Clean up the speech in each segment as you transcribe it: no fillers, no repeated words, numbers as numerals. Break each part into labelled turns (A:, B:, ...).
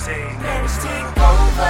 A: Marriage Takeover.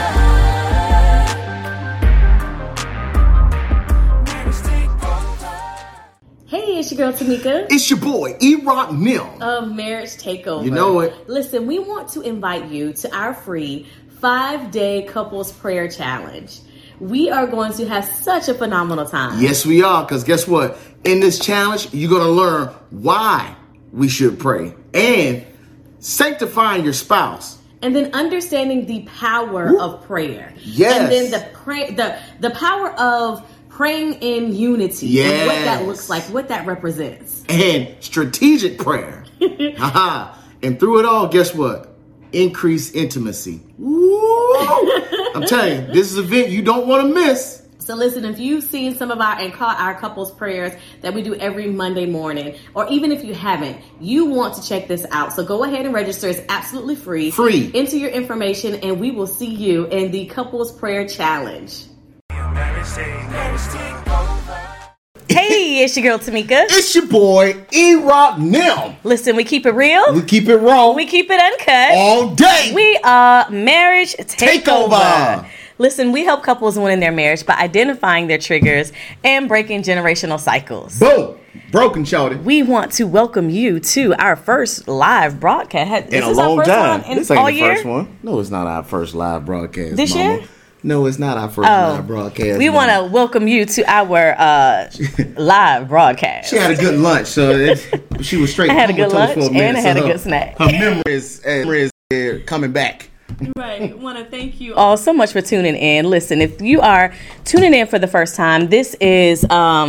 A: Marriage Takeover.
B: Hey, it's your girl Tamika
C: It's your boy, E-Rock Mill.
B: of Marriage Takeover.
C: You know it.
B: Listen, we want to invite you to our free 5-day couples prayer challenge. We are going to have such a phenomenal time.
C: Yes, we are, because guess what? In this challenge, you're going to learn why we should pray and sanctifying your spouse.
B: And then understanding the power of prayer.
C: Yes.
B: And then the power of praying in unity. And what that looks like, what that represents.
C: And strategic prayer. And through it all, guess what? Increased intimacy. Woo! I'm telling you, this is an event you don't want to miss.
B: So listen, if you've seen some of our couples prayers that we do every Monday morning, or even if you haven't, you want to check this out. So go ahead and register. It's absolutely free.
C: Free.
B: Enter your information and we will see you in the couples prayer challenge.
A: Marriage Takeover.
B: Hey, it's your girl Tamika.
C: It's your boy, E-Rock Mill.
B: Listen, we keep it real.
C: We keep it raw
B: We keep it uncut.
C: all day.
B: We are Marriage Takeover.
C: Takeover.
B: Listen, we help couples win in their marriage by identifying their triggers and breaking generational cycles.
C: Boom. Broken shoulder.
B: We want to welcome you to our first live broadcast.
D: In
B: Is
D: a
B: this our
D: long
B: first
D: time.
B: one in
D: This ain't
B: all
D: the
B: year?
D: first one. No, it's not our first live broadcast.
B: This
D: Mama.
B: year?
C: No, it's not our first live broadcast.
B: We want to welcome you to our live broadcast.
C: She had a good lunch, so she was straight.
B: I had a good
C: comatose
B: lunch
C: for a minute,
B: and I
C: so
B: had a
C: her-
B: good snack.
C: Her memory is coming back.
B: Right. Want to thank you all so much for tuning in. Listen, if you are tuning in for the first time, this is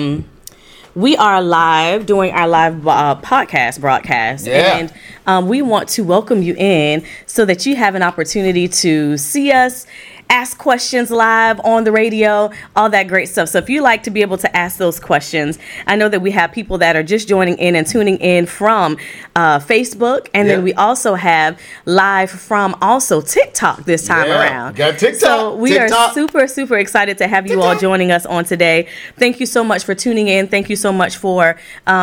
B: we are live doing our live podcast broadcast,
C: Yeah.
B: and we want to welcome you in so that you have an opportunity to see us, ask questions live on the radio, all that great stuff. So if you like to be able to ask those questions, I know that we have people that are just joining in and tuning in from Facebook, and then
C: Yeah.
B: we also have live from also TikTok this time
C: Yeah,
B: around.
C: got TikTok.
B: So we are
C: TikTok.
B: super, super excited to have you all joining us on today. Thank you so much for tuning in. Thank you so much for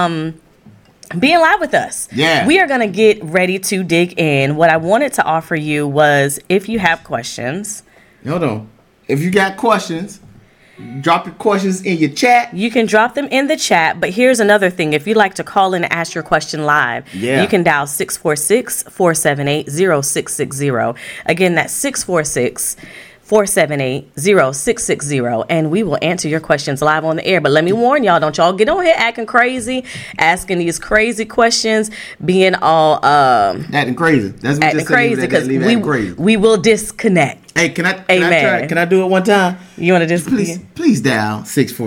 B: being live with us.
C: Yeah.
B: We are going to get ready to dig in. What I wanted to offer you was, if you have questions,
C: Hold on. If you got questions, drop your questions in your chat.
B: you can drop them in the chat. But here's another thing. If you'd like to call in and ask your question live,
C: Yeah.
B: you can dial 646-478-0660. Again, that's 646-478-0660, and we will answer your questions live on the air. But let me warn y'all, don't y'all get on here acting crazy, asking these crazy questions, being all
C: Acting crazy. That's what
B: acting
C: just said, leave
B: crazy,
C: that-
B: because
C: leave acting crazy.
B: we will disconnect.
C: Hey, can I
B: Amen.
C: try? Can I do it one time?
B: You want to just
C: Please dial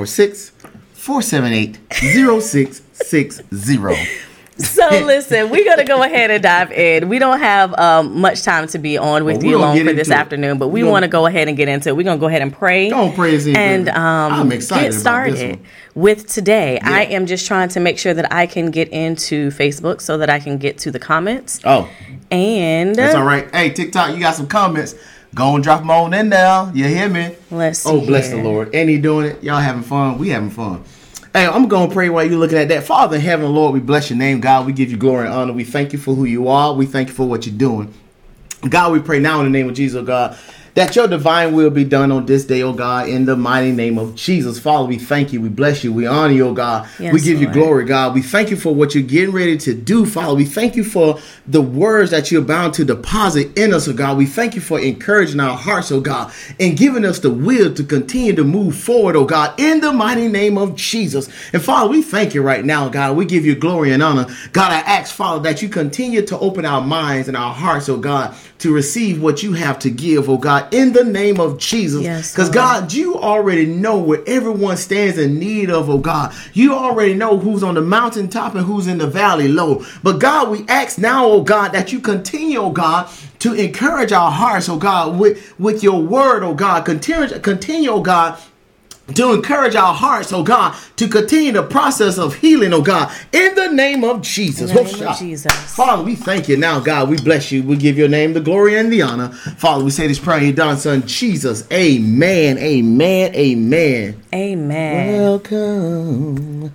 C: 646-478-0660.
B: So listen, we're going to go ahead and dive in. We don't have much time to be on with
C: Well, we
B: you
C: gonna
B: long
C: get
B: for this
C: into it.
B: afternoon, but we
C: We gonna-
B: want to go ahead and get into it. We're going to go ahead and pray.
C: Go on, pray us in,
B: and
C: baby. I'm excited
B: get
C: about
B: started
C: this one.
B: with today.
C: Yeah.
B: I am just trying to make sure that I can get into Facebook so that I can get to the comments.
C: Oh,
B: And
C: that's all right. Hey, TikTok, you got some comments. Go and drop them on in there. You hear me?
B: Let's see.
C: Oh, bless
B: here.
C: the Lord. Ain't he doing it? Y'all having fun? We having fun. Hey, I'm going to pray while you're looking at that. Father in heaven, Lord, we bless your name, God. We give you glory and honor. We thank you for who you are. We thank you for what you're doing. God, we pray now in the name of Jesus, oh God, that your divine will be done on this day, oh God, in the mighty name of Jesus. Father, we thank you. We bless you. We honor you, oh God.
B: Yes,
C: we give you
B: Lord.
C: glory, God. We thank you for what you're getting ready to do, Father. We thank you for the words that you're bound to deposit in us, oh God. We thank you for encouraging our hearts, oh God, and giving us the will to continue to move forward, oh God, in the mighty name of Jesus. And Father, we thank you right now, God. We give you glory and honor. God, I ask, Father, that you continue to open our minds and our hearts, oh God, to receive what you have to give, oh God, in the name of Jesus.
B: Yes,
C: Because
B: Lord.
C: God, you already know what everyone stands in need of, oh God. You already know who's on the mountaintop and who's in the valley low. But God, we ask now, oh God, that you continue, oh God, to encourage our hearts, oh God, with your word, oh God. Continue, oh God, to encourage our hearts, oh God, to continue the process of healing, oh God, in the name of Jesus.
B: In the name of Jesus.
C: Father, we thank you now, God. We bless you. We give your name the glory and the honor. Father, we say this prayer in your darling son, Jesus. Amen, amen, amen.
B: Amen.
C: Welcome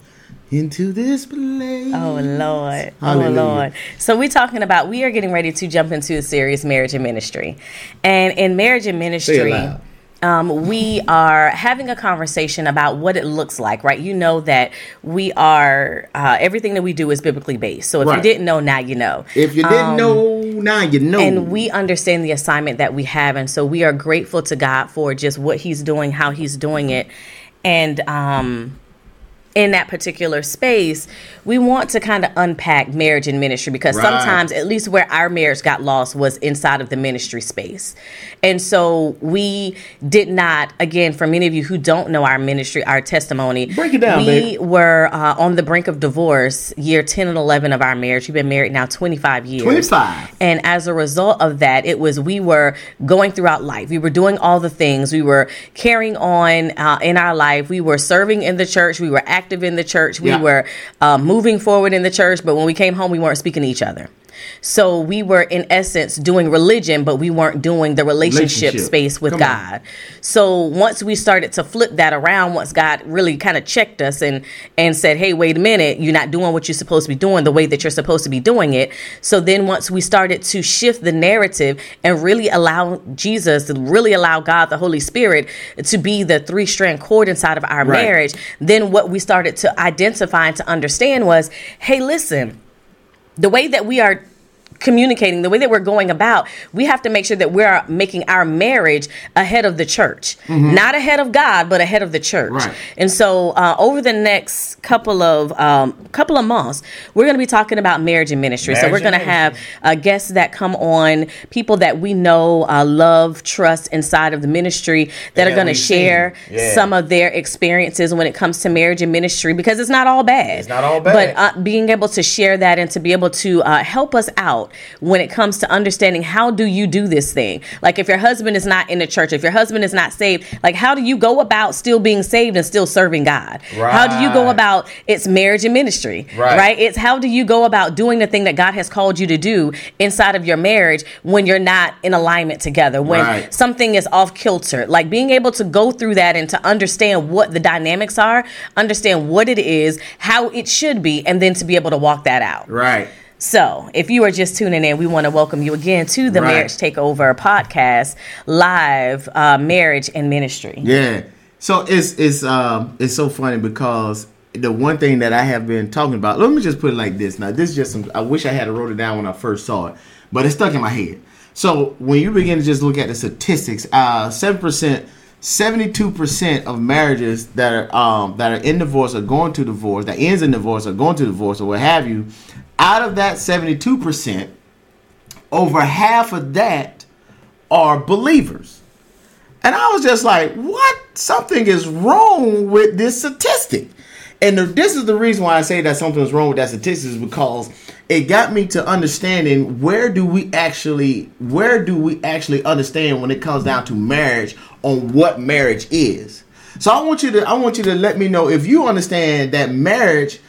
C: into this place.
B: Oh, Lord.
C: Hallelujah.
B: Oh, Lord. So we are getting ready to jump into a series, Marriage and Ministry. And in Marriage and
C: Say it
B: Ministry,
C: loud.
B: we are having a conversation about what it looks like, right? You know that we are, everything that we do is biblically based. So if you
C: Right.
B: didn't know, now you know.
C: If you didn't know, now you know.
B: And we understand the assignment that we have. And so we are grateful to God for just what he's doing, how he's doing it. And, in that particular space, we want to kind of unpack marriage and ministry because
C: Right.
B: sometimes, at least where our marriage got lost was inside of the ministry space. And so we did not, again, for many of you who don't know our ministry, our testimony,
C: Break it down,
B: we
C: baby.
B: were on the brink of divorce, year 10 and 11 of our marriage. We've been married now 25 years.
C: 25.
B: And as a result of that, we were going throughout life. We were doing all the things. We were carrying on in our life. We were serving in the church. We were active in the church. We
C: Yeah.
B: were moving forward in the church. But when we came home, we weren't speaking to each other. So we were, in essence, doing religion, but we weren't doing the relationship space with
C: Come on.
B: God. So once we started to flip that around, once God really kind of checked us and said, hey, wait a minute, you're not doing what you're supposed to be doing the way that you're supposed to be doing it. So then once we started to shift the narrative and really allow Jesus, really allow God, the Holy Spirit, to be the three-strand cord inside of our
C: Right.
B: marriage, then what we started to identify and to understand was, hey, listen, the way that we are communicating, the way that we're going about, we have to make sure that we're making our marriage ahead of the church, not ahead of God, but ahead of the church.
C: Right.
B: And so over the next couple of months, we're going to be talking about marriage and ministry. So
C: Marriage
B: we're going to
C: and
B: have guests that come on, people that we know, love, trust inside of the ministry that are going to
C: we've
B: share
C: seen. Yeah.
B: some of their experiences when it comes to marriage and ministry, because it's not all bad.
C: It's not all bad.
B: But being able to share that and to be able to help us out when it comes to understanding, how do you do this thing? Like, if your husband is not in the church, if your husband is not saved, like, how do you go about still being saved and still serving God?
C: Right.
B: How do you go about it's marriage and ministry?
C: Right.
B: It's how do you go about doing the thing that God has called you to do inside of your marriage when you're not in alignment together, when
C: Right.
B: something is off kilter? Like, being able to go through that and to understand what the dynamics are, understand what it is, how it should be, and then to be able to walk that out.
C: Right.
B: So, if you are just tuning in, we want to welcome you again to the
C: Right.
B: Marriage Takeover podcast, live marriage and ministry.
C: Yeah. So it's so funny because the one thing that I have been talking about, let me just put it like this. Now, this is just I wish I had wrote it down when I first saw it, but it's stuck in my head. So when you begin to just look at the statistics, 72% of marriages that are in divorce or going to divorce, that ends in divorce or going to divorce or what have you, out of that 72%, over half of that are believers. And I was just like, what? Something is wrong with this statistic. And this is the reason why I say that something is wrong with that statistic, is because it got me to understanding where do we actually understand when it comes down to marriage, on what marriage is. So I want you to let me know if you understand that marriage,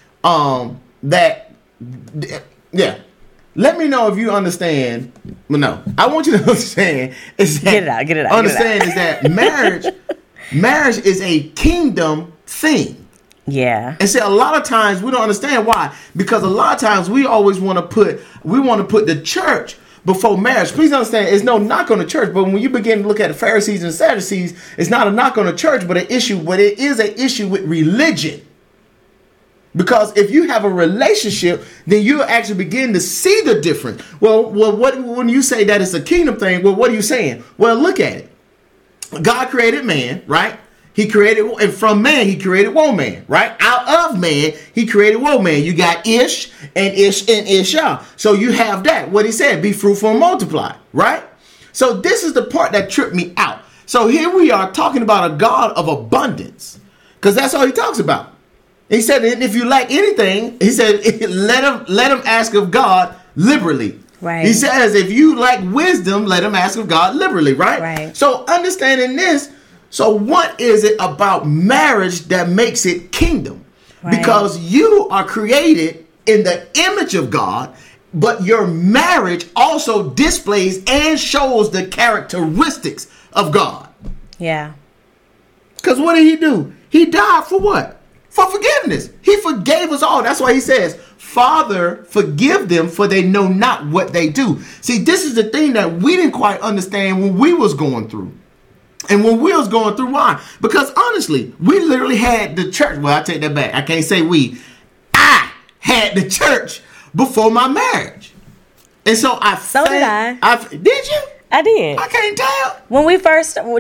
C: let me know if you understand. Well, no, I want you to understand is that
B: Get it out.
C: Understand is that marriage is a kingdom thing.
B: Yeah.
C: And see, a lot of times we don't understand why. Because a lot of times we always want to put the church before marriage. Please understand, it's no knock on the church, but when you begin to look at the Pharisees and the Sadducees, it's not a knock on the church, but it is an issue with religion. Because if you have a relationship, then you actually begin to see the difference. Well, when you say that it's a kingdom thing, well, what are you saying? Well, look at it. God created man, right? He created, and from man, he created woman, right? Out of man, he created woman. You got Ish and Isha. So you have that. What he said, be fruitful and multiply, right? So this is the part that tripped me out. So here we are talking about a God of abundance, because that's all he talks about. He said, and if you lack anything, he said, let him ask of God liberally.
B: Right.
C: He says, if you lack wisdom, let him ask of God liberally, right?
B: Right.
C: So understanding this, so what is it about marriage that makes it kingdom?
B: Right.
C: Because you are created in the image of God, but your marriage also displays and shows the characteristics of God.
B: Yeah.
C: Because what did he do? He died for what? for forgiveness. He forgave us all. That's why he says, Father, forgive them, for they know not what they do. See, this is the thing that we didn't quite understand when we was going through. And when we was going through, why? Because honestly, we literally had the church. Well, I take that back. I can't say we. I had the church before my marriage. And so
B: did I.
C: Did you?
B: I did.
C: I can't tell.
B: When we first, tell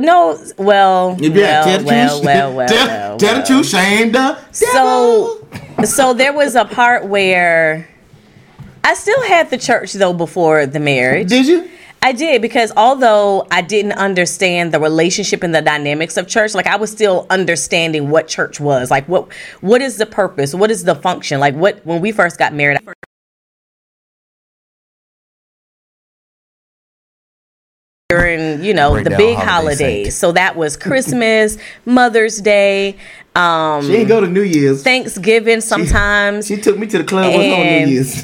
B: the
C: truth, shame the devil.
B: So there was a part where I still had the church though before the marriage.
C: Did you?
B: I did, because although I didn't understand the relationship and the dynamics of church, like I was still understanding what church was. Like what is the purpose? What is the function? Like when we first got married, during, the big holidays. So that was Christmas, Mother's Day.
C: She didn't go to New Year's.
B: Thanksgiving sometimes.
C: She took me to the club on New Year's.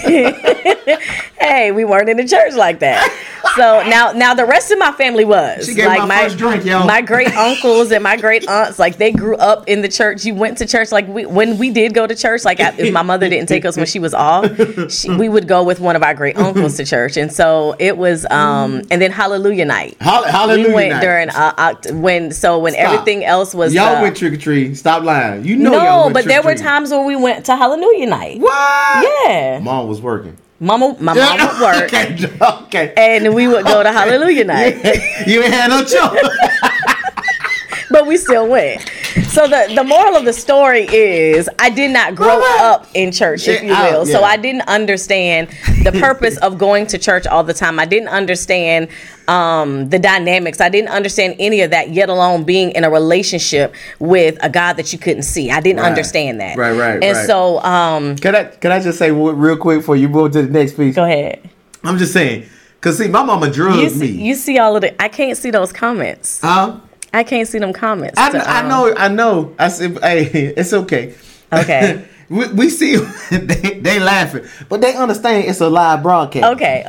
B: Hey, we weren't in the church like that. So now the rest of my family was.
C: She gave like my first drink, y'all.
B: My great uncles and my great aunts, like they grew up in the church. You went to church, like when we did go to church, like if my mother didn't take us when she was off, we would go with one of our great uncles to church. And so it was, and then Hallelujah night.
C: Hallelujah
B: we went
C: night.
B: During when everything else was.
C: Y'all went trick or treat. Stop lying.
B: No, but there were times when we went to Hallelujah night.
C: What?
B: Yeah.
C: Mom was working.
B: My mom would work.
C: Okay.
B: And we would go to Hallelujah night.
C: You ain't had no choice.
B: But we still went. So the moral of the story is I did not grow up in church, if you will. So I didn't understand the purpose of going to church all the time. I didn't understand the dynamics. I didn't understand any of that, yet alone being in a relationship with a God that you couldn't see. I didn't understand that.
C: Right.
B: And so
C: can I just say real quick before you move to the next piece?
B: Go ahead.
C: I'm just saying, because see, my mama drugged me.
B: You see all of the, I can't see those comments. I can't see them comments.
C: I know. I said, hey, it's okay.
B: Okay.
C: we see they laughing, but they understand it's a live broadcast.
B: Okay.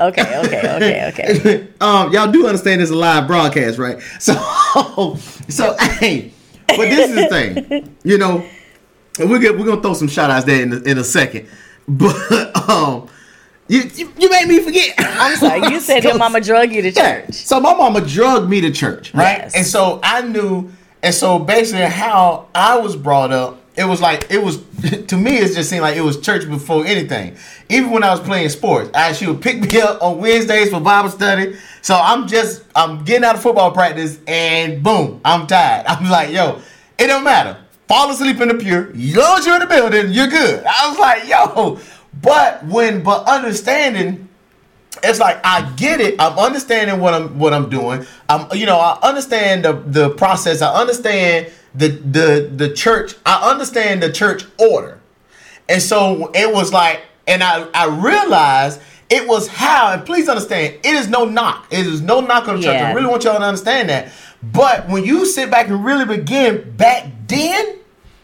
C: Y'all do understand it's a live broadcast, right? So hey, but this is the thing, we're gonna throw some shout outs there in a second, but You made me forget.
B: I'm sorry. You said your mama drug you to church.
C: Yeah. So my mama drugged me to church, right?
B: Yes.
C: And so I knew, and so basically how I was brought up, to me, it just seemed like it was church before anything. Even when I was playing sports, she would pick me up on Wednesdays for Bible study. So I'm getting out of football practice and boom, I'm tired. I'm like, yo, it don't matter. Fall asleep in the pew. As long as you're in the building, you're good. I was like, yo. But understanding, it's like I get it. I'm understanding what I'm doing. I understand the process. I understand the church. I understand the church order. And so it was like, and I realized it was how. And please understand, it is no knock. It is no knock on the church. I really want y'all to understand that. But when you sit back and really begin back then,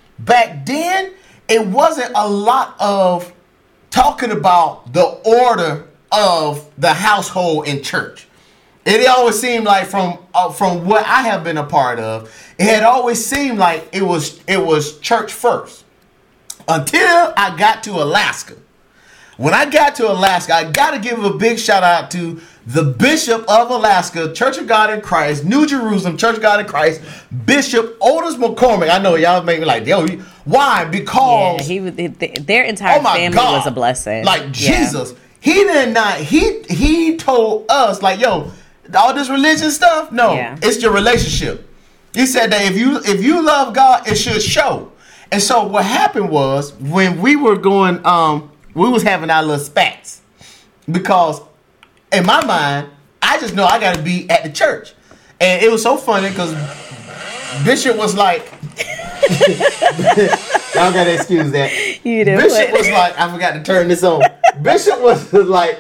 C: it wasn't a lot of talking about the order of the household in church. It always seemed like from what I have been a part of, it had always seemed like it was church first. Until I got to Alaska. When I got to Alaska, I got to give a big shout out to the Bishop of Alaska, Church of God in Christ, New Jerusalem, Church of God in Christ, Bishop Otis McCormick. I know y'all make me like, yo, why? Because
B: their entire family was a blessing.
C: Like Jesus, he told us like, yo, all this religion stuff, no, it's your relationship. He said that if you love God, it should show. And so what happened was when we were going, we was having our little spats because in my mind, I just know I got to be at the church. And it was so funny because Bishop was like, y'all got to excuse that. Bishop was like, I forgot to turn this on. Bishop was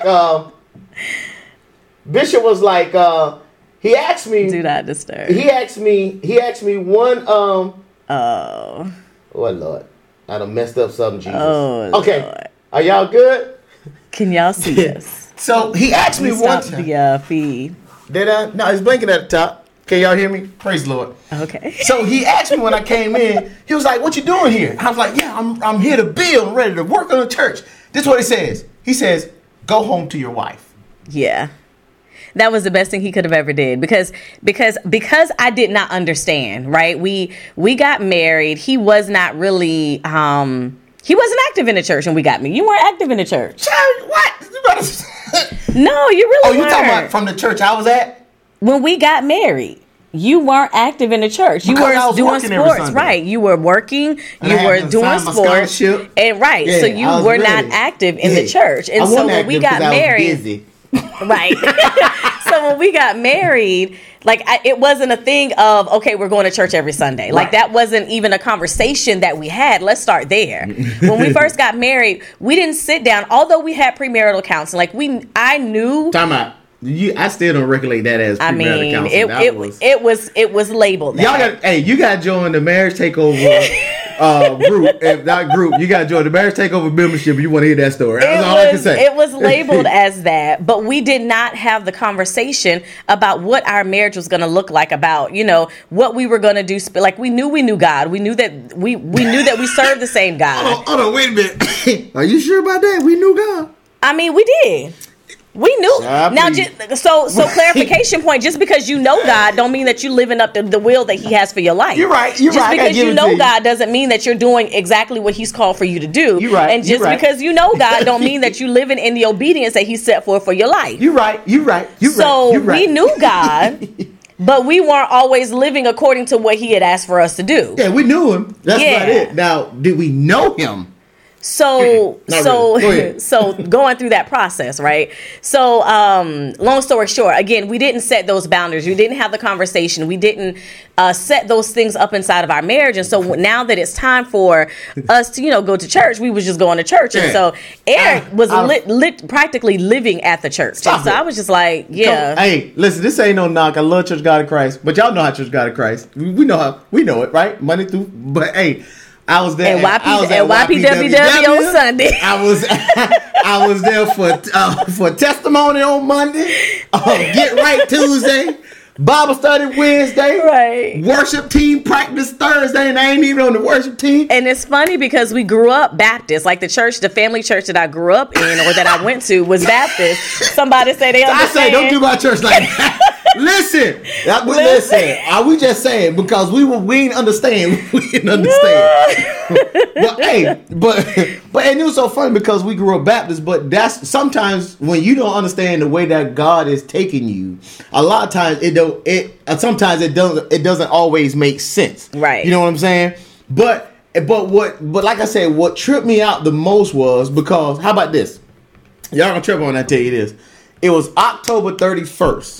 C: like, he asked me.
B: Do not disturb.
C: He asked me one,
B: oh
C: Lord. I done messed up something, Jesus.
B: Oh,
C: okay.
B: Lord.
C: Are y'all good?
B: Can y'all see us?
C: So he asked me one time.
B: The feed.
C: Did I? No, he's blinking at the top. Can y'all hear me? Praise the Lord.
B: Okay.
C: So he asked me when I came in, he was like, what you doing here? I was like, yeah, I'm here to build, I'm ready to work on the church. This is what he says. He says, go home to your wife.
B: Yeah. That was the best thing he could have ever did because I did not understand, right? We got married. He was not really he wasn't active in the church when we got married. You weren't active in the church.
C: Child, what?
B: No, you really weren't.
C: You talking about from the church I was at?
B: When we got married, you weren't active in the church. You
C: Because
B: were
C: I was
B: doing
C: working every
B: sports,
C: Sunday.
B: right? You were working.
C: And
B: You
C: I had
B: were
C: to
B: doing
C: sign my
B: sports,
C: scholarship.
B: and right.
C: Yeah,
B: so you
C: I was
B: were not
C: ready.
B: active in the
C: Yeah.
B: church, and
C: I
B: so
C: wasn't
B: when we
C: active
B: got
C: 'cause I was
B: married,
C: busy.
B: right? So when we got married, like it wasn't a thing of okay, we're going to church every Sunday. Like
C: Right.
B: that wasn't even a conversation that we had. Let's start there. When we first got married, we didn't sit down. Although we had premarital counseling, like I knew.
C: Time out. I still don't regulate that as
B: I
C: premarital
B: mean,
C: counseling.
B: it was labeled.
C: Y'all
B: That.
C: got you got to join the marriage takeover group. If not group, you got to join the marriage takeover membership. If you want to hear that story. That's all I can say.
B: It was labeled as that, but we did not have the conversation about what our marriage was going to look like. About what we were going to do. Like we knew God. We knew that we knew that we served the same God.
C: Hold on, wait a minute. Are you sure about that? We knew God.
B: I mean, we did. We knew.
C: Child,
B: Now,
C: please.
B: so clarification point. Just because you know God, don't mean that you're living up to the will that He has for your life.
C: You're right. You're
B: just
C: right. I gotta
B: because
C: give
B: you
C: it
B: know
C: to you.
B: God doesn't mean that you're doing exactly what He's called for you to do.
C: You're right.
B: And just
C: You're right.
B: because you know God, don't mean that you're living in the obedience that He set forth for your life.
C: You're right. You're right. You're
B: So
C: right. You're right.
B: we knew God, but we weren't always living according to what He had asked for us to do.
C: Yeah, we knew him. That's
B: Yeah.
C: about it. Now, did we know him?
B: So
C: Not really. Go ahead.
B: so going through that process, right? So long story short, again, we didn't set those boundaries. We didn't have the conversation. We didn't set those things up inside of our marriage. And so now that it's time for us to go to church, we was just going to church. And
C: Yeah.
B: so Eric was
C: I-
B: practically living at the church.
C: Stop
B: And so
C: it.
B: I was just like, yeah.
C: Hey, listen, this ain't no knock. I love Church God of Christ, but y'all know how Church God of Christ. We know it, right? Monday through. But hey, I was there.
B: And
C: I was at
B: YPWW on Sunday.
C: I was there for testimony on Monday. Get right Tuesday. Bible study Wednesday.
B: Right.
C: Worship team practice Thursday, and I ain't even on the worship team.
B: And it's funny because we grew up Baptist, like the family church that I grew up in or that I went to was Baptist. Somebody say they
C: I
B: understand.
C: say, don't do my church like that. Listen. We just saying because we didn't understand. We didn't understand. But hey, and it was so funny because we grew up Baptist, but that's sometimes when you don't understand the way that God is taking you, a lot of times sometimes it doesn't always make sense.
B: Right.
C: You know what I'm saying? But like I said, what tripped me out the most was because how about this? Y'all gonna trip on that, I tell you this. It was October 31st.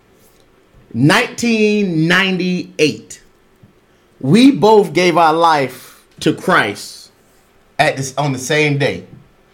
C: 1998. We both gave our life to Christ on the same day.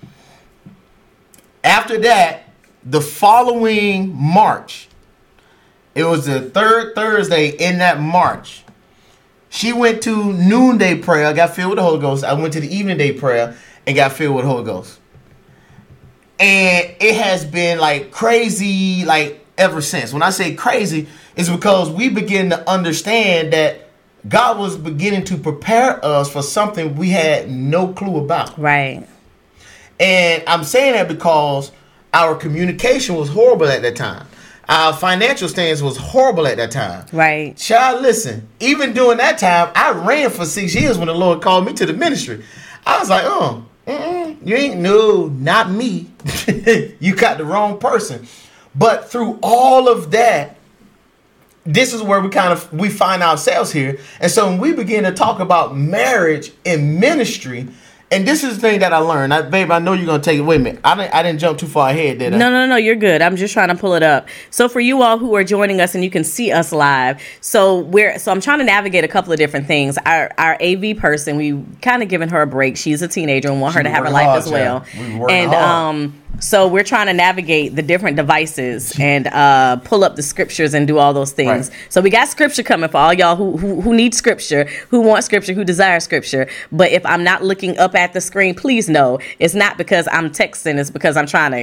C: After that, the following March, it was the third Thursday in that March. She went to noonday prayer, got filled with the Holy Ghost. I went to the evening day prayer and got filled with the Holy Ghost. And it has been like crazy, like ever since. When I say crazy, it's because we begin to understand that God was beginning to prepare us for something we had no clue about.
B: Right.
C: And I'm saying that because our communication was horrible at that time. Our financial stance was horrible at that time.
B: Right.
C: Child, listen, even during that time, I ran for 6 years when the Lord called me to the ministry. I was like, you ain't, no, not me. You got the wrong person. But through all of that, this is where we find ourselves here. And so when we begin to talk about marriage and ministry, and this is the thing that I learned. Babe, I know you're going to take it. Wait a minute. I didn't jump too far ahead, did I?
B: No, you're good. I'm just trying to pull it up. So for you all who are joining us and you can see us live, so I'm trying to navigate a couple of different things. Our AV person, we kind of given her a break. She's a teenager and want her to have a life as well. And so we're trying to navigate the different devices and pull up the scriptures and do all those things.
C: Right.
B: So we got scripture coming for all y'all who need scripture, who want scripture, who desire scripture. But if I'm not looking up at the screen, please know it's not because I'm texting. It's because I'm trying to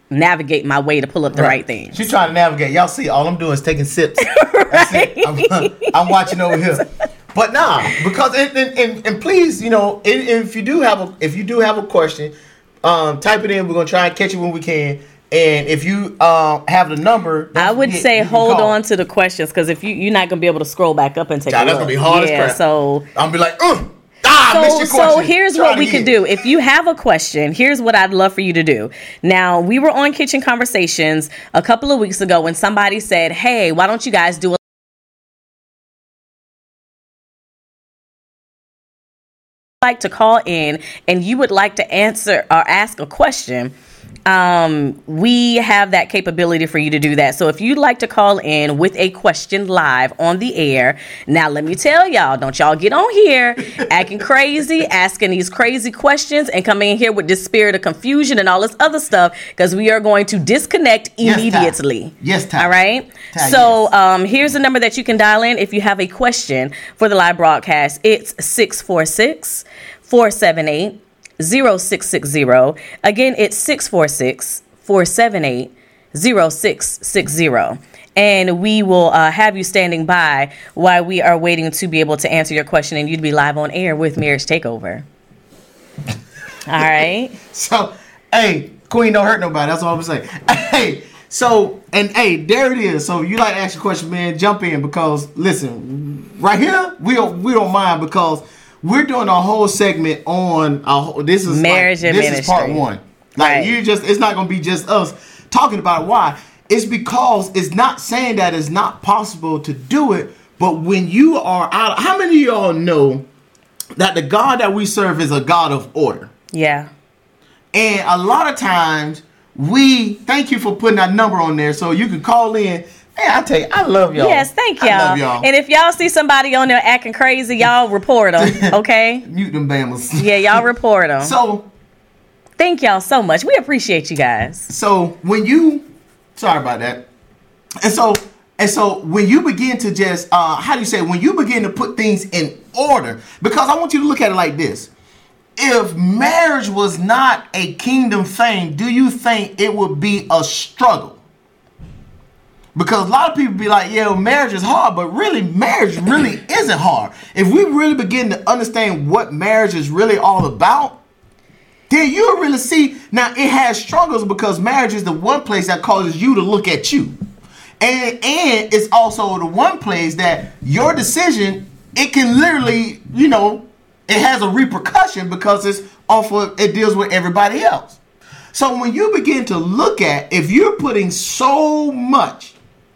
B: navigate my way to pull up the right thing.
C: She's trying to navigate. Y'all see, all I'm doing is taking sips. That's it. I'm watching over here. But nah, because and please, you know, if you do have a question, type it in. We're gonna try and catch it when we can. And if you have the number,
B: I would say hold on to the questions, because if you're not gonna be able to scroll back up and take a look.
C: That's gonna be hard as crap.
B: So
C: I'll be like, missed your question.
B: So here's what we can do. If you have a question, here's what I'd love for you to do. Now, we were on Kitchen Conversations a couple of weeks ago when somebody said, hey, why don't you guys do like to call in and you would like to answer or ask a question, we have that capability for you to do that. So if you'd like to call in with a question live on the air, now let me tell y'all, don't y'all get on here acting crazy, asking these crazy questions and coming in here with this spirit of confusion and all this other stuff, because we are going to disconnect immediately.
C: Yes, Ty.
B: All right. So here's the number that you can dial in if you have a question for the live broadcast. It's 646-478-0660. Again, it's 646-478-0660. And we will have you standing by while we are waiting to be able to answer your question, and you'd be live on air with Marriage Takeover. All right.
C: So, hey, Queen, don't hurt nobody. That's all I'm saying. Hey, so, and hey, there it is. So, you like to ask a question, man, jump in, because, listen, right here, we don't mind, because we're doing a whole segment on this is
B: marriage and ministry.
C: This is part one. Like, it's not going to be just us talking about it. Why? It's because it's not saying that it's not possible to do it, but when you are out, how many of y'all know that the God that we serve is a God of order?
B: Yeah.
C: And a lot of times thank you for putting that number on there so you can call in. Man, I tell you, I love y'all.
B: Yes, thank y'all.
C: I love y'all.
B: And if y'all see somebody on there acting crazy, y'all report them, okay?
C: Mute them bammers.
B: Yeah, y'all report them.
C: So,
B: thank y'all so much. We appreciate you guys.
C: So sorry about that. And so when you begin to just, when you begin to put things in order, because I want you to look at it like this. If marriage was not a kingdom thing, do you think it would be a struggle? Because a lot of people be like, yeah, marriage is hard, but really, marriage really isn't hard. If we really begin to understand what marriage is really all about, then you'll really see. Now, it has struggles because marriage is the one place that causes you to look at you. And it's also the one place that your decision, it can literally, it has a repercussion because it deals with everybody else. So when you begin to look at, if you're putting so much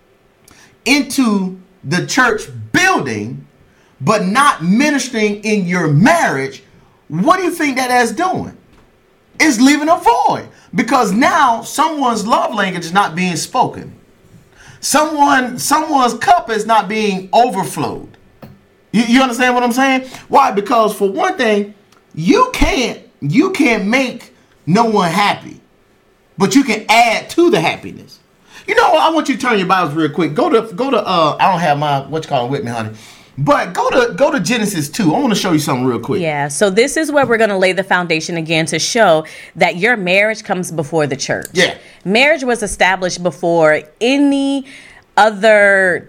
C: into the church building, but not ministering in your marriage, what do you think that's doing? It's leaving a void, because now someone's love language is not being spoken. Someone's cup is not being overflowed. You understand what I'm saying? Why? Because for one thing, you can't make no one happy, but you can add to the happiness. You know what? I want you to turn your Bibles real quick. Go to I don't have my with me, honey. But go to Genesis 2. I want to show you something real quick.
B: Yeah, so this is where we're going to lay the foundation again to show that your marriage comes before the church.
C: Yeah.
B: Marriage was established before any other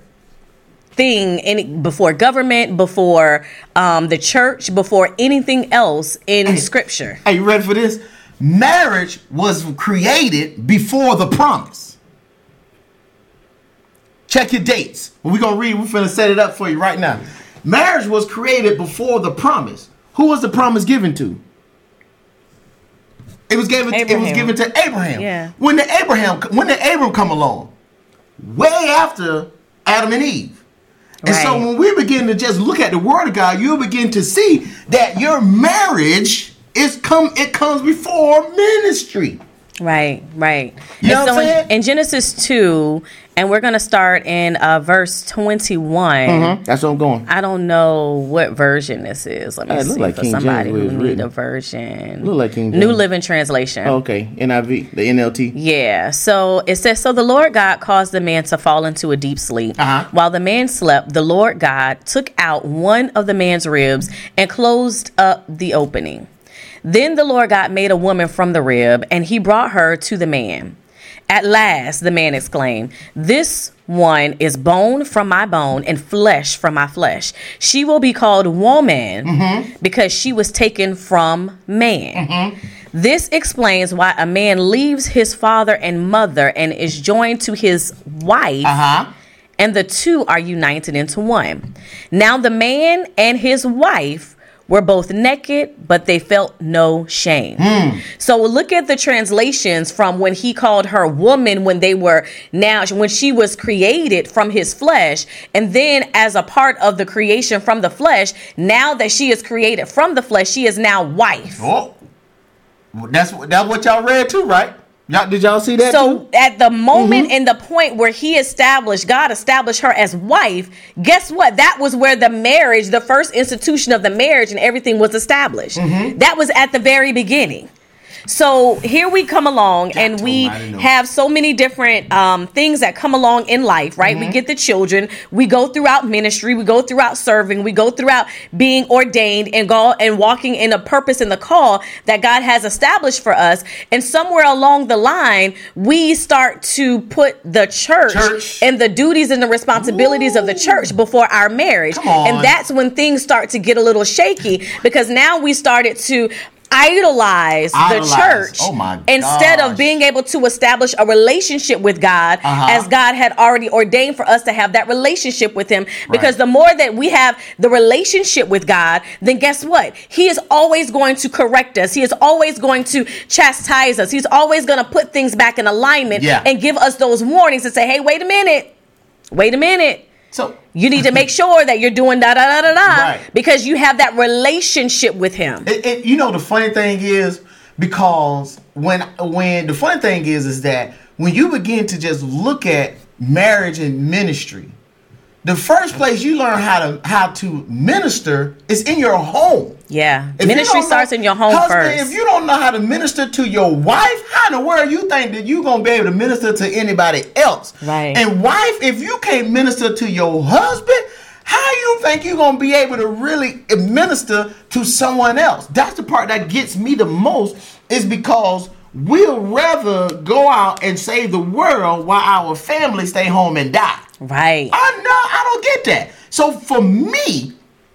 B: thing, before government, before the church, before anything else in Scripture.
C: Are you ready for this? Marriage was created before the promise. Check your dates. We're going to read. We're going to set it up for you right now. Marriage was created before the promise. Who was the promise given to? It was given to Abraham.
B: Yeah.
C: When did Abram come along? Way after Adam and Eve. And so when we begin to just look at the Word of God, you'll begin to see that your marriage comes before ministry.
B: Right.
C: You know what I'm saying?
B: In Genesis 2, and we're going to start in verse 21.
C: Mm-hmm. That's what I'm going.
B: I don't know what version this is. Let me see
D: like
B: for
D: King
B: somebody
D: James,
B: who need a version.
D: Look like King James.
B: New Living Translation.
D: Oh, okay, NIV, the NLT.
B: Yeah. So it says, so the Lord God caused the man to fall into a deep sleep.
C: Uh-huh.
B: While the man slept, the Lord God took out one of the man's ribs and closed up the opening. Then the Lord God made a woman from the rib, and he brought her to the man. At last, the man exclaimed, "This one is bone from my bone and flesh from my flesh. She will be called woman because she was taken from man." This explains why a man leaves his father and mother and is joined to his wife, and the two are united into one. Now the man and his wife were both naked, but they felt no shame. So look at the translations from when he called her woman when she was created from his flesh, and then as a part of the creation from the flesh, now that she is created from the flesh, she is now wife.
C: Oh, that's what y'all read too, right? Did y'all see that
B: So
C: too?
B: at the moment and the point where God established her as wife, guess what? That was where the marriage, the first institution of the marriage and everything was established. That was at the very beginning. So here we come along and we have so many different things that come along in life, right? We get the children, we go throughout ministry, we go throughout serving, we go throughout being ordained and walking in a purpose in the call that God has established for us. And somewhere along the line, we start to put the church and the duties and the responsibilities of the church before our marriage. And that's when things start to get a little shaky, because now we started to idolize the church instead of being able to establish a relationship with God as God had already ordained for us to have that relationship with him. Because the more that we have the relationship with God, then guess what? He is always going to correct us. He is always going to chastise us. He's always going to put things back in alignment and give us those warnings and say, hey, wait a minute.
C: So
B: you need to make sure that you're doing because you have that relationship with him.
C: You know, the funny thing is, because when the funny thing is that when you begin to just look at marriage and ministry, the first place you learn how to minister is in your home.
B: Yeah. Ministry starts in your home first.
C: If you don't know how to minister to your wife, how in the world you think that you're going to be able to minister to anybody else?
B: Right.
C: And wife, if you can't minister to your husband, how you think you're going to be able to really minister to someone else? That's the part that gets me the most, is because we'll rather go out and save the world while our family stay home and die.
B: Right.
C: I don't get that. So for me,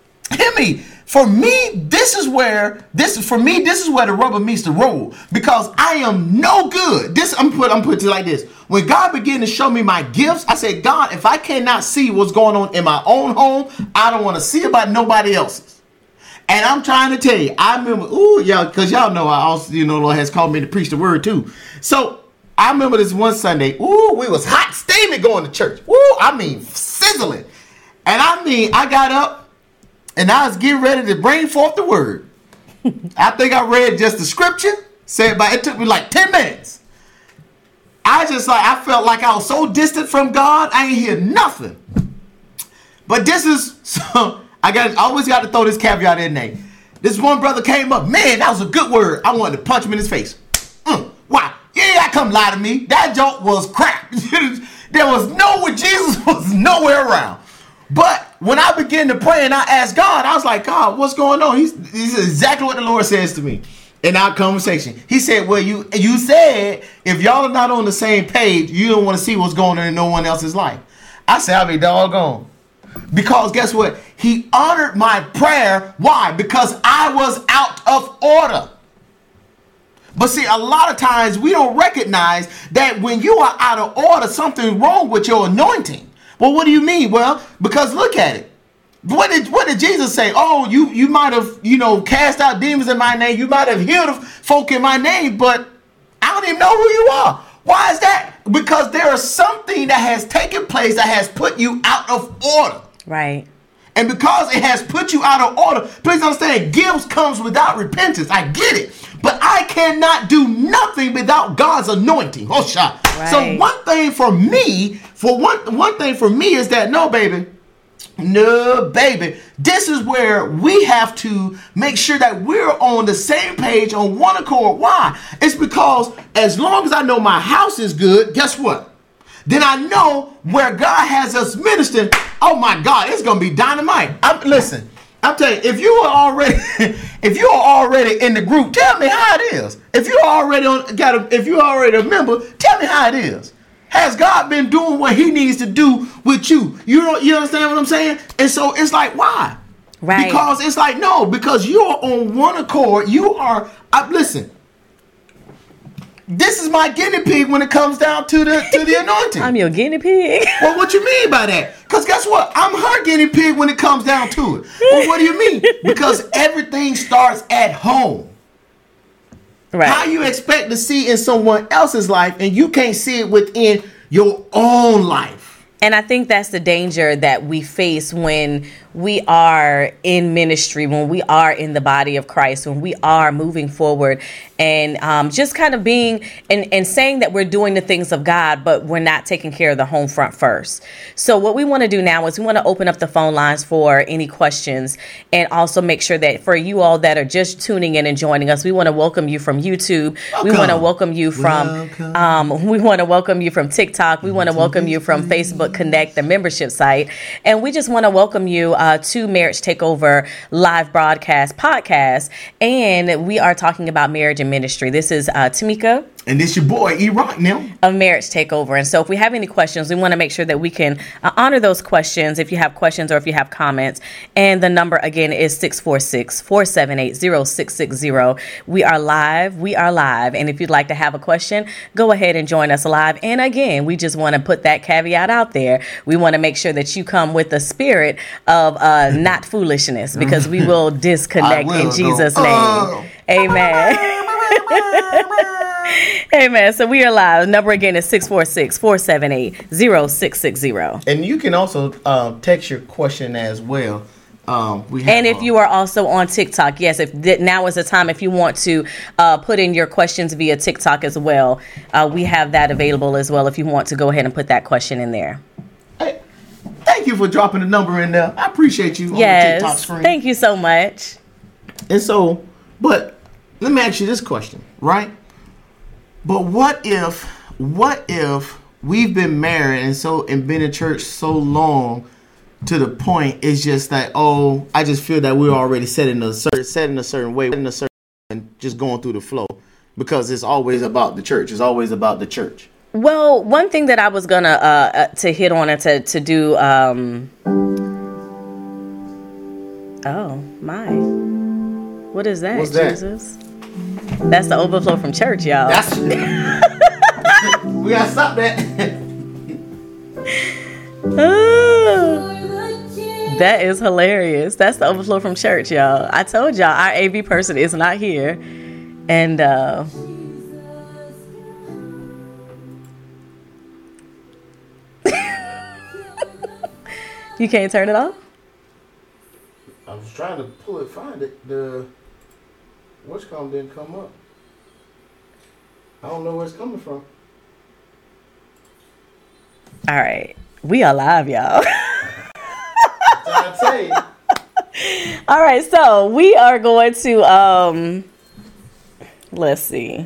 C: this is where the rubber meets the road, because I am no good. I'm put it like this. When God began to show me my gifts, I said, God, if I cannot see what's going on in my own home, I don't want to see about nobody else's. And I'm trying to tell you, I remember, because y'all know I also, Lord has called me to preach the word too. So I remember this one Sunday, we was hot, steaming going to church. Sizzling. And I got up and I was getting ready to bring forth the word. I think I read just the scripture, it took me like 10 minutes. I felt like I was so distant from God, I ain't hear nothing. But this is, so I always got to throw this caveat in there. This one brother came up, man, that was a good word. I wanted to punch him in his face. Why? Yeah, come lie to me. That joke was crap. Jesus was nowhere around. But when I began to pray and I asked God, I was like, God, what's going on? He said exactly what the Lord says to me in our conversation. He said, well, you said if y'all are not on the same page, you don't want to see what's going on in no one else's life. I said, I'll be doggone. Because guess what? He honored my prayer. Why? Because I was out of order. But see, a lot of times we don't recognize that when you are out of order, something's wrong with your anointing. Well, what do you mean? Well, because look at it. What did Jesus say? Oh, you might have, cast out demons in my name. You might have healed folk in my name, but I don't even know who you are. Why is that? Because there is something that has taken place that has put you out of order.
B: Right.
C: And because it has put you out of order, please understand, gifts comes without repentance. I get it. But I cannot do nothing without God's anointing. Oh, shot. Right. So one thing for me is that no, baby, this is where we have to make sure that we're on the same page, on one accord. Why? It's because as long as I know my house is good, guess what? Then I know where God has us ministering. Oh my God, it's gonna be dynamite. Listen. I'm telling you, if you are already in the group, tell me how it is. If you're already a member, tell Tell me how it is. Has God been doing what he needs to do with you? You understand what I'm saying? And so it's like, why?
B: Right.
C: Because it's like, no, because you are on one accord. You are, listen, this is my guinea pig when it comes down to the anointing.
B: I'm your guinea pig.
C: Well, what you mean by that? Because guess what? I'm her guinea pig when it comes down to it. Well, what do you mean? Because everything starts at home.
B: Right.
C: How you expect to see in someone else's life and you can't see it within your own life?
B: And I think that's the danger that we face when we are in ministry, when we are in the body of Christ, when we are moving forward and just kind of being and saying that we're doing the things of God, but we're not taking care of the home front first. So what we want to do now is we want to open up the phone lines for any questions, and also make sure that for you all that are just tuning in and joining us, we want to welcome you from YouTube. We want to welcome you from we want to welcome you from TikTok. We want to welcome you from Facebook Connect, the membership site. And we just want to welcome you to Marriage Takeover live broadcast podcast. And we are talking about marriage and ministry. This is Tamika.
C: And this your boy, E-Rock now.
B: Of Marriage Takeover. And so if we have any questions, we want to make sure that we can honor those questions if you have questions or if you have comments. And the number again is 646-478-0660. We are live. We are live. And if you'd like to have a question, go ahead and join us live. And again, we just want to put that caveat out there. We want to make sure that you come with the spirit of not foolishness, because we will disconnect in Jesus' name. Amen. Amen. So we are live. The number again is 646-478-0660.
C: And you can also text your question as well.
B: And if you are also on TikTok, yes, now is the time if you want to put in your questions via TikTok as well. We have that available as well if you want to go ahead and put that question in there.
C: Hey, thank you for dropping the number in there. I appreciate you on the TikTok screen.
B: Thank you so much.
C: And so, but let me ask you this question, right? But what if we've been married and been in church so long to the point it's just that, oh, I just feel that we're already set in a certain way, and just going through the flow, because it's always about the church. It's always about the church.
B: Well, one thing that I was gonna to hit on and to do. Oh my, what is that?
C: What's that?
B: Jesus? That's the overflow from church, y'all.
C: We gotta stop that.
B: That is hilarious. That's the overflow from church, y'all. I told y'all our AV person is not here, and you can't turn it off.
C: I was trying to find it. The what's called didn't come up. I don't know where it's coming from.
B: All right, we are live, y'all.
C: I tell you.
B: All right, so we are going to let's see.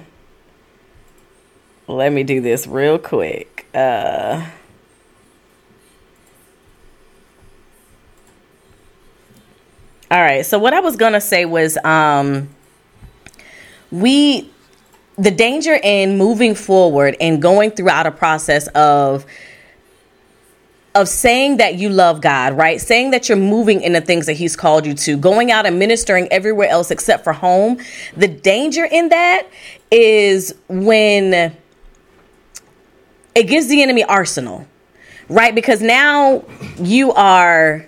B: Let me do this real quick. All right, so what I was gonna say was the danger in moving forward and going throughout a process of saying that you love God, right? Saying that you're moving in the things that he's called you to, going out and ministering everywhere else except for home. The danger in that is when it gives the enemy arsenal, right? Because now you are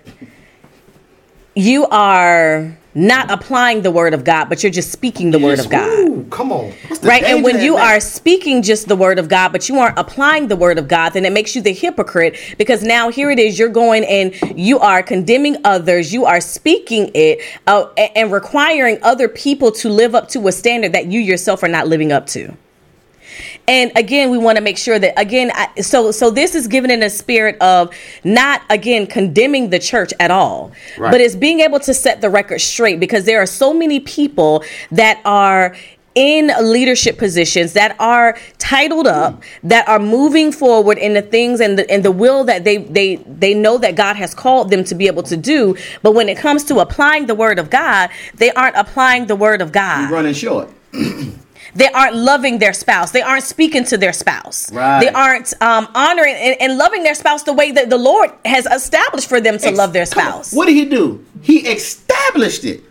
B: not applying the word of God, but you're just speaking the word of God.
C: Ooh, come on.
B: Right? And when you are speaking just the word of God, but you aren't applying the word of God, then it makes you the hypocrite, because now here it is, you're going and you are condemning others. You are speaking it and requiring other people to live up to a standard that you yourself are not living up to. And again, we want to make sure that, again, so this is given in a spirit of not, again, condemning the church at all, right, but it's being able to set the record straight, because there are so many people that are in leadership positions, that are titled up, that are moving forward in the things and the will that they know that God has called them to be able to do. But when it comes to applying the word of God, they aren't applying the word of God.
C: You're running short.
B: They aren't loving their spouse. They aren't speaking to their spouse.
C: Right.
B: They aren't honoring and loving their spouse the way that the Lord has established for them to love their spouse.
C: What did he do? He established it.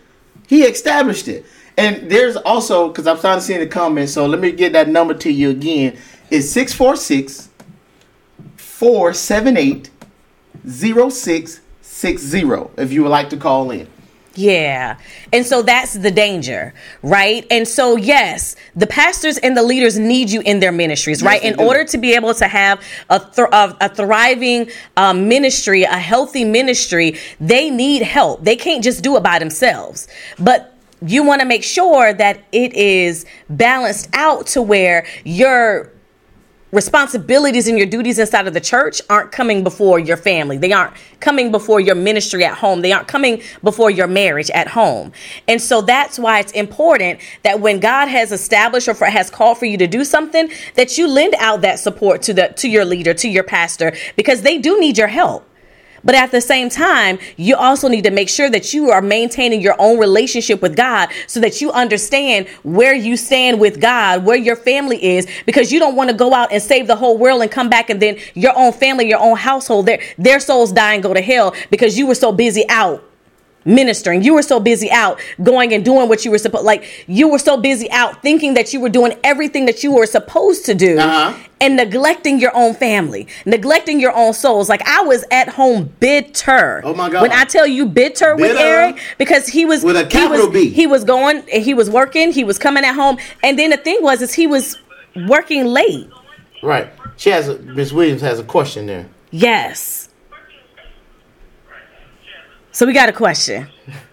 C: And there's also, because I'm starting to see in the comments, so let me get that number to you again. It's 646-478-0660 if you would like to call in.
B: Yeah. And so that's the danger, right? And so, yes, the pastors and the leaders need you in their ministries, right?
C: they
B: In
C: do.
B: order to be able to have a thriving ministry, a healthy ministry, they need help. They can't just do it by themselves. But you want to make sure that it is balanced out to where your responsibilities and your duties inside of the church aren't coming before your family. They aren't coming before your ministry at home. They aren't coming before your marriage at home. And so that's why it's important that when God has established or has called for you to do something, that you lend out that support to your leader, to your pastor, because they do need your help. But at the same time, you also need to make sure that you are maintaining your own relationship with God so that you understand where you stand with God, where your family is, because you don't want to go out and save the whole world and come back and then your own family, your own household, their souls die and go to hell because you were so busy out ministering. You were so busy out going and doing what you were supposed, you were so busy out thinking that you were doing everything that you were supposed to do and neglecting your own family, neglecting your own souls. Like I was at home bitter.
C: Oh my God.
B: When I tell you bitter with Eric, because he was
C: with a capital B.
B: He was going, he was working, he was coming at home. And then the thing was, is he was working late.
D: Right. Miss Williams has a question there.
B: Yes. So we got a question.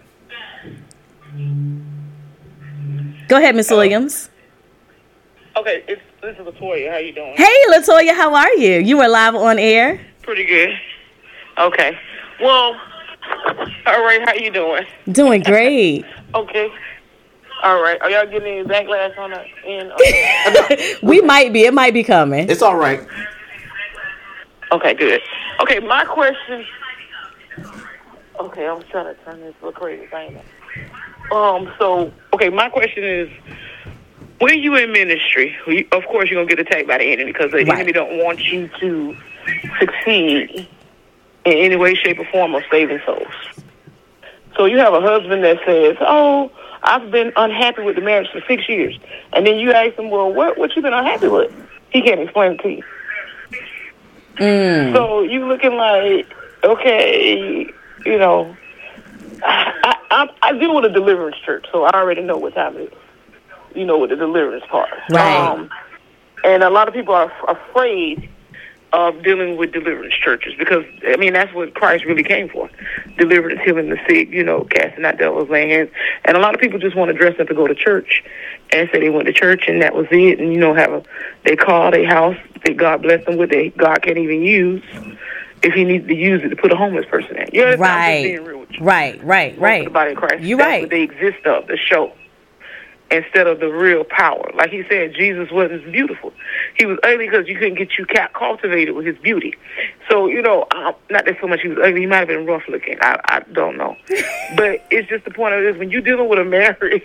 B: Go ahead, Miss Williams.
E: Okay, this is Latoya. How you doing?
B: Hey, Latoya, how are you? You were live on air.
E: Pretty good. Okay. Well, all right. How you doing?
B: Doing great.
E: Okay. All right. Are y'all getting any backlash on the end?
B: We might be. It might be coming.
C: It's all right.
E: Okay, good. Okay, my question. Okay, I was trying to turn this little crazy thing up. My question is, when you in ministry, of course you're going to get attacked by the enemy because the enemy don't want you to succeed in any way, shape, or form of saving souls. So you have a husband that says, oh, I've been unhappy with the marriage for 6 years. And then you ask him, well, what you been unhappy with? He can't explain it to you. So you looking like, okay, you know, I deal with a deliverance church, so I already know what time it is. You know, with the deliverance part.
B: Right.
E: And a lot of people are afraid of dealing with deliverance churches because, I mean, that's what Christ really came for. Deliverance, healing the sick, you know, casting out devils, laying hands. And a lot of people just want to dress up and go to church and say they went to church and that was it. And, you know, have they car, their house that God bless them with, that God can't even use if he needs to use it to put a homeless person in. You know, that's I'm just being real with you.
B: Right.
E: The body of Christ.
B: You're
E: that's
B: right.
E: what they exist of, the show, instead of the real power. Like he said, Jesus wasn't beautiful. He was ugly because you couldn't get you cultivated with his beauty. So, you know, not that so much he was ugly. He might have been rough looking. I don't know. But it's just the point of this. When you're dealing with a marriage,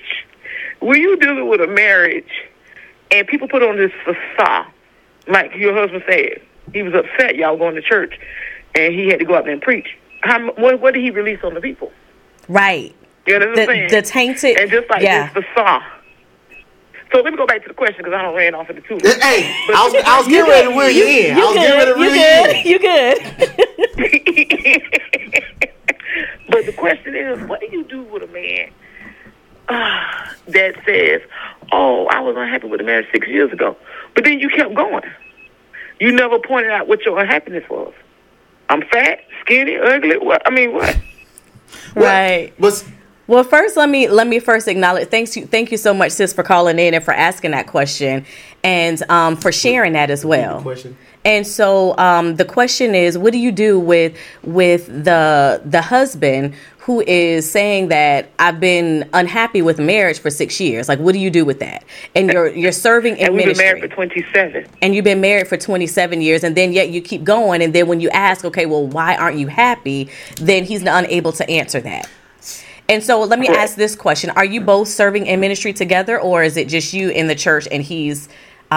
E: and people put on this facade, like your husband said, he was upset y'all going to church, and he had to go out there and preach. What did he release on the people?
B: Right.
E: You know what I'm saying?
B: The tainted.
E: And just like this facade. So let me go back to the question because I don't ran off into two.
C: Hey, I was getting ready to reel you in.
B: You good.
E: But the question is, what do you do with a man that says, oh, I was unhappy with the marriage 6 years ago, but then you kept going? You never pointed out what your unhappiness was. I'm fat, skinny, ugly. What? I mean, what?
B: Right. Well, first, let me first acknowledge. Thank you so much, sis, for calling in and for asking that question, and for sharing that as well. And so the question is, what do you do with the husband who is saying that I've been unhappy with marriage for 6 years? Like, what do you do with that? And you're serving in ministry.
E: And we've been married for 27.
B: And you've been married for 27 years, and then yet you keep going. And then when you ask, okay, well, why aren't you happy? Then he's unable to answer that. And so let me ask this question. Are you both serving in ministry together, or is it just you in the church and he's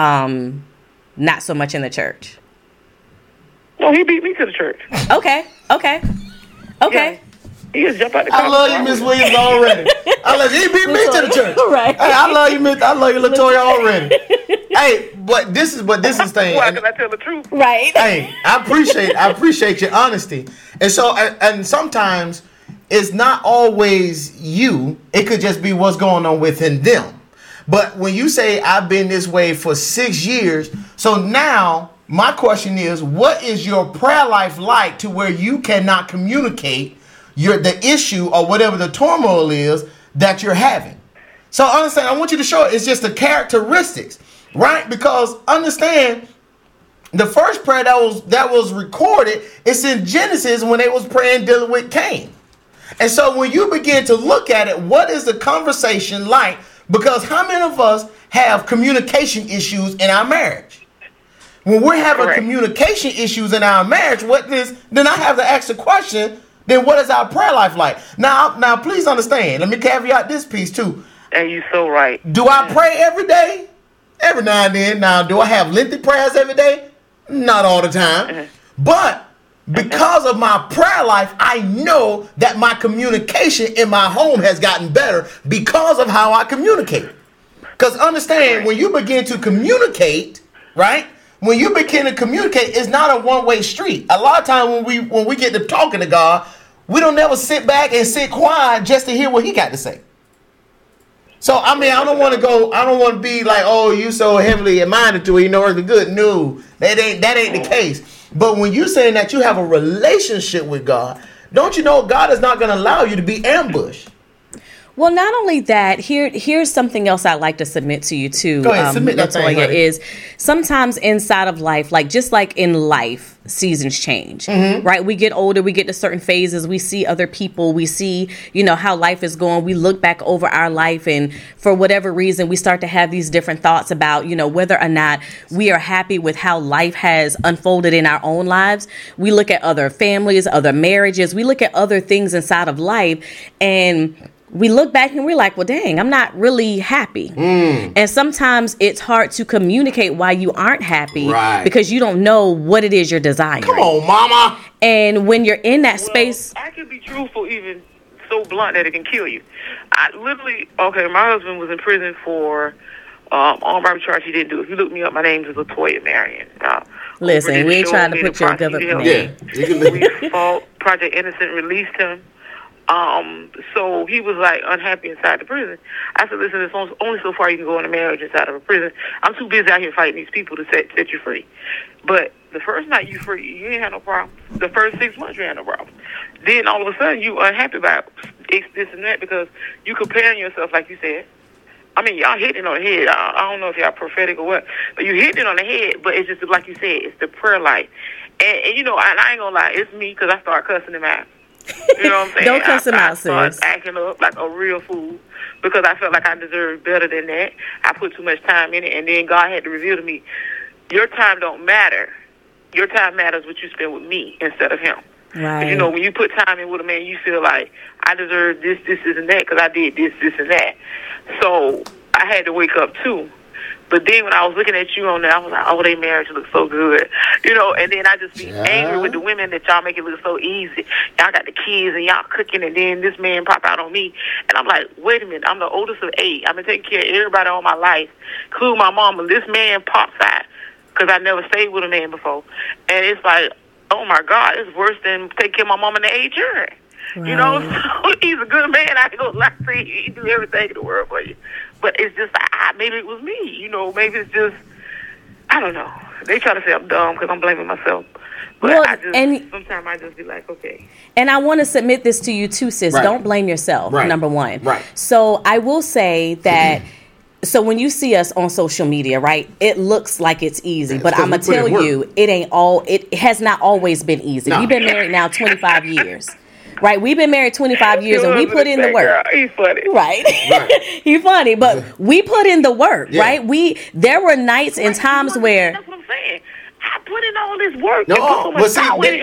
B: not so much in the church?
E: No, he beat me to the church.
B: Okay.
E: Yeah. He just jumped out the car.
D: I love you, Miss Williams, already. I love you. He beat me to the church.
B: Right.
D: Hey, I love you, Latoya, already. Hey, but this is thing.
E: Why? Because I tell the truth.
B: Right.
D: Hey, I appreciate your honesty. And so, and sometimes it's not always you. It could just be what's going on within them. But when you say I've been this way for 6 years, so now my question is, what is your prayer life like to where you cannot communicate the issue or whatever the turmoil is that you're having? So understand, I want you to show it's just the characteristics, right? Because understand, the first prayer that was recorded, it's in Genesis when they was praying dealing with Cain. And so when you begin to look at it, what is the conversation like? Because how many of us have communication issues in our marriage? When we're having communication issues in our marriage, then I have to ask the question, then what is our prayer life like? Now, please understand. Let me caveat this piece too.
E: And you're so right.
D: Do I pray every day? Every now and then. Now, do I have lengthy prayers every day? Not all the time. But because of my prayer life, I know that my communication in my home has gotten better because of how I communicate. Because understand, when you begin to communicate, right? When you begin to communicate, it's not a one-way street. A lot of times when we get to talking to God, we don't never sit back and sit quiet just to hear what he got to say. So, I mean, I don't want to be like, oh, you so heavily minded to it, you know, it's good. No, that ain't the case. But when you're saying that you have a relationship with God, don't you know God is not going to allow you to be ambushed?
B: Well, not only that, here's something else I'd like to submit to you too.
D: Go ahead, submit that thing, honey.
B: Is sometimes inside of life, like just like in life, seasons change, right? We get older, we get to certain phases, we see other people, we see, how life is going. We look back over our life, and for whatever reason, we start to have these different thoughts about, whether or not we are happy with how life has unfolded in our own lives. We look at other families, other marriages, we look at other things inside of life, and we look back and we're like, well, dang, I'm not really happy. And sometimes it's hard to communicate why you aren't happy,
D: right,
B: because you don't know what it is you're desiring.
D: Come on, mama.
B: And when you're in that space.
E: I can be truthful, even so blunt that it can kill you. My husband was in prison for armed robbery charge he didn't do. If you look me up, my name is Latoya Marion.
B: Listen, we ain't trying to put your government name.
E: We fought. Project Innocent released him. So he was like unhappy inside the prison. I said, listen, there's only so far you can go in a marriage inside of a prison. I'm too busy out here fighting these people to set you free. But the first night you free, you ain't had no problem. The first 6 months you had no problem. Then all of a sudden you unhappy about this and that because you comparing yourself, like you said. I mean, y'all hitting on the head. I don't know if y'all prophetic or what, but you hitting on the head. But it's just like you said, it's the prayer life. And and I ain't gonna lie, it's me because I started cussing him out. You know what I'm saying?
B: Don't cuss him out, sis.
E: I started acting up like a real fool because I felt like I deserved better than that. I put too much time in it, and then God had to reveal to me, your time don't matter. Your time matters what you spend with me instead of him.
B: Right.
E: When you put time in with a man, you feel like, I deserve this, and that because I did this, and that. So I had to wake up too. But then when I was looking at you on there, I was like, oh, their marriage looks so good. And then I just be angry with the women that y'all make it look so easy. Y'all got the kids and y'all cooking, and then this man pop out on me. And I'm like, wait a minute, I'm the oldest of 8. I've been taking care of everybody all my life, including my mama. This man pops out because I never stayed with a man before. And it's like, oh, my God, it's worse than taking care of my mama in the age you're in.
B: Right.
E: So he's a good man. I ain't gonna lie to you. He do everything in the world for you. But it's just maybe it was me. Maybe it's just, I don't know. They try to say I'm dumb because I'm blaming myself. But sometimes I just be like, okay.
B: And I want to submit this to you too, sis.
D: Right.
B: Don't blame yourself,
D: right,
B: number one.
D: Right.
B: So I will say that, so when you see us on social media, right, it looks like it's easy. But I'm going to tell you, it has not always been easy.
D: No.
B: We've been married now 25 years. Right, we've been married 25 years, and we put in the work.
E: He's funny,
B: right? He's funny, but we put in the work, right? There were nights and times where
E: that's what I'm saying. I put in all this work.
D: No,
E: and put so much power in him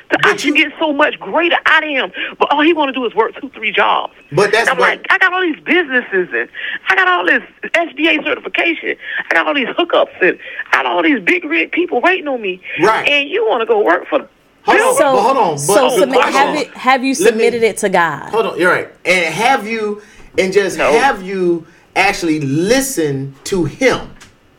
E: I should get so much greater out of him. But all he want to do is work 2-3 jobs.
D: But that's
E: I'm like, I got all these businesses and I got all this SBA certification. I got all these hookups and I got all these big rig people waiting on me.
D: Right.
E: And you want to go work for
D: Hold on,
B: So,
D: but hold on.
B: so
D: But
B: submit,
D: hold on.
B: have you submitted it to God?
D: Hold on, you're right. And have you actually listened to him?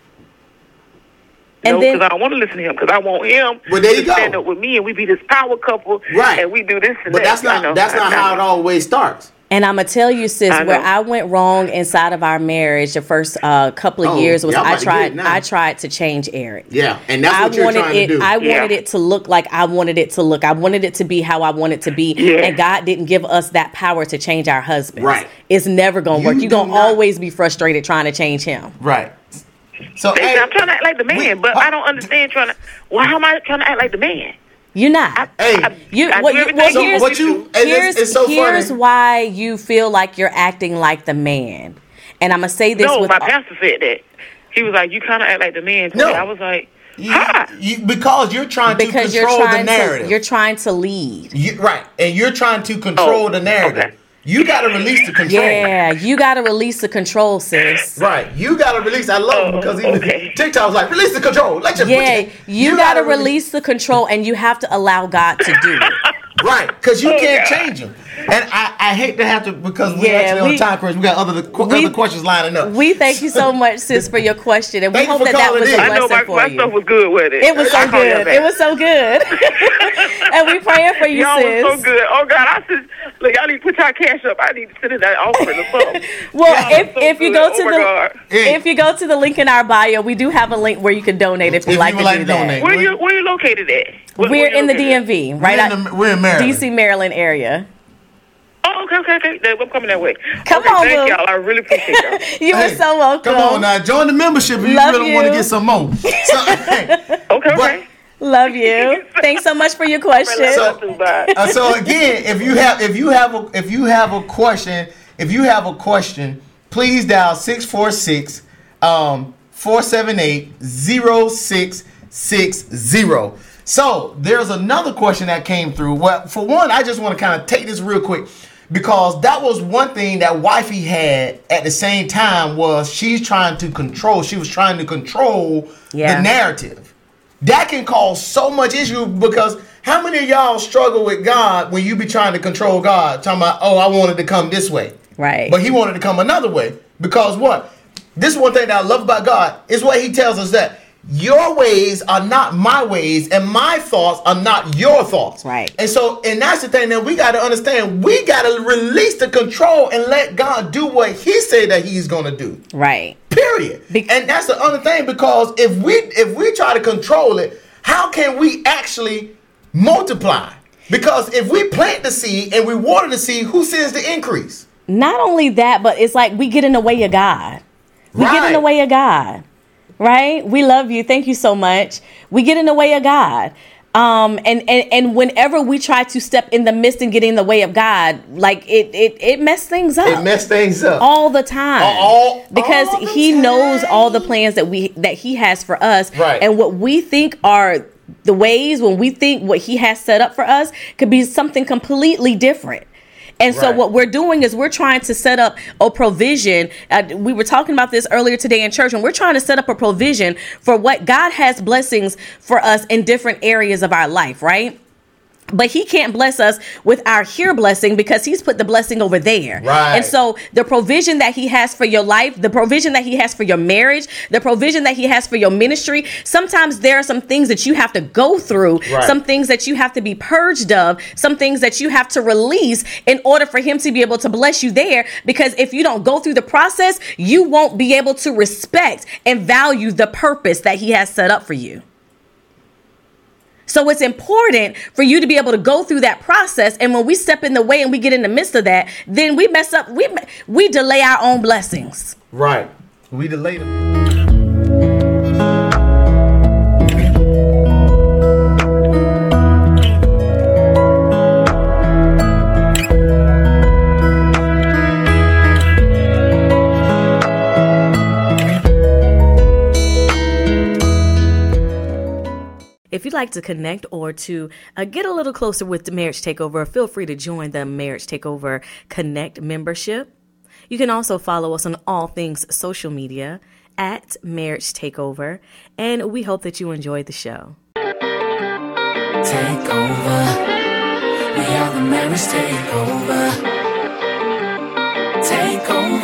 B: And
E: no,
B: then-
E: because I don't want to listen to him because I want him
D: Well, there you
E: to
D: go.
E: stand up with me and we be this power couple.
D: Right.
E: And we do this and
D: But
E: that.
D: that's not how it always starts.
B: And I'm gonna tell you, sis,
E: I know.
B: where I went wrong inside of our marriage the first couple of years was
D: y'all about to get it now.
B: I tried to change Eric.
D: Yeah, and that's what you're trying to do.
B: I
E: Yeah.
B: wanted it to look like I wanted it to look. I wanted it to be how I wanted it to be.
E: Yeah.
B: And God didn't give us that power to change our husbands.
D: Right.
B: It's never gonna work.
D: You
B: You're
D: do
B: gonna
D: not-
B: always be frustrated trying to change him.
D: Right. So
E: Hey,
D: hey,
E: I'm trying to act like the man,
D: we-
E: but I don't understand trying to. Well, how am I trying to act like the man?
B: You're not.
D: Hey,
E: I
B: You-
E: do
B: what you-
E: everything
B: well,
D: so
B: here's-
D: what you and it's so
B: here's
D: funny.
B: why you feel like you're acting like the man. And I'm gonna say this
E: No,
B: with
E: my pastor said that. He was like, "You kind of act like the man."
D: No.
E: I was like,
D: You, because you're trying to
B: because you're
D: control the
B: trying
D: narrative.
B: to you're trying to lead.
D: Right, and you're trying to control
E: Oh,
D: the narrative.
E: okay.
D: You got to release the control.
B: Yeah, you got to release the control, sis.
D: Right, you got to release. I love it because even
E: okay.
D: TikTok was like, release the control. Let your
B: Yeah, you got to release the control, and you have to allow God to do it.
D: Right, because you
E: Oh,
D: can't
E: God.
D: change them. And I hate to have to because we
B: Yeah,
D: actually on
B: we-
D: time crunch. We got other questions lining up.
B: We thank you so much, sis, for your question, and we
D: Thank you
B: hope
D: for
B: that that
D: calling
B: was a
D: in.
E: I know
B: blessing for
E: my
B: you.
E: stuff was good with it.
B: It was so
E: I call y'all
B: good.
E: back.
B: It was so good. And we praying for you,
E: Y'all
B: sis.
E: was so good. Oh God, I said, look, y'all need to put y'all cash up. I need to send in that offering or something.
B: Well,
E: Y'all was so
B: if you
E: good.
B: go
E: Oh
B: to
E: my God.
B: if you go to the link in our bio, we do have a link where you can donate if you'd
D: If
B: like
D: you
B: to
D: would like
B: do
D: to
B: that.
D: donate.
E: Where you located at? Where
B: We're
E: you
B: in the
E: located at?
B: DMV, right?
D: We're in Maryland.
B: DC, Maryland area.
E: Oh, okay. I'm coming that way.
B: Come
E: okay,
B: on,
E: thank
B: Will.
E: y'all. I really appreciate y'all.
B: You are
D: Hey,
B: so welcome.
D: Come on now, join the membership if you
B: Love
D: really want to
B: you.
D: get some more. So,
E: Okay.
B: Love you. Thanks so much for your question.
D: So-
E: Bye.
D: so again, if you have a question, please dial 646 478-0660. So there's another question that came through. Well, for one, I just want to kind of take this real quick because that was one thing that wifey had at the same time was she was trying to control
B: Yeah.
D: the narrative. That can cause so much issue because how many of y'all struggle with God when you be trying to control God? Talking about, oh, I wanted to come this way.
B: Right.
D: But he wanted to come another way. Because what? This one thing that I love about God is what he tells us that your ways are not my ways and my thoughts are not your thoughts.
B: Right.
D: And that's the thing that we got to understand. We got to release the control and let God do what he said that he's going to do.
B: Right.
D: Period. And that's the other thing because if we try to control it, how can we actually multiply? Because if we plant the seed and we water the seed, who sends the increase?
B: Not only that, but it's like we get in the way of God. We get in the
D: Right.
B: way of God. Right? We love you. Thank you so much. We get in the way of God. And whenever we try to step in the midst and get in the way of God, like it messed things up.
D: It messed things up.
B: all the time. Because
D: all the
B: he knows
D: time.
B: all the plans that he has for us.
D: Right.
B: And what we think are the ways when we think what he has set up for us could be something completely different. And so
D: Right.
B: what we're doing is we're trying to set up a provision. We were talking about this earlier today in church, and we're trying to set up a provision for what God has blessings for us in different areas of our life, right? But he can't bless us with our here blessing because he's put the blessing over there.
D: Right.
B: And so the provision that he has for your life, the provision that he has for your marriage, the provision that he has for your ministry, sometimes there are some things that you have to go through,
D: Right.
B: some things that you have to be purged of, some things that you have to release in order for him to be able to bless you there. Because if you don't go through the process, you won't be able to respect and value the purpose that he has set up for you. So it's important for you to be able to go through that process. And when we step in the way and we get in the midst of that, then we mess up. We delay our own blessings.
D: Right. We delayed them.
B: If if you'd like to connect or to get a little closer with the Marriage Takeover, feel free to join the Marriage Takeover Connect membership. You can also follow us on all things social media at Marriage Takeover, and we hope that you enjoyed the show.
A: Take over. We are the Marriage Takeover. Take over.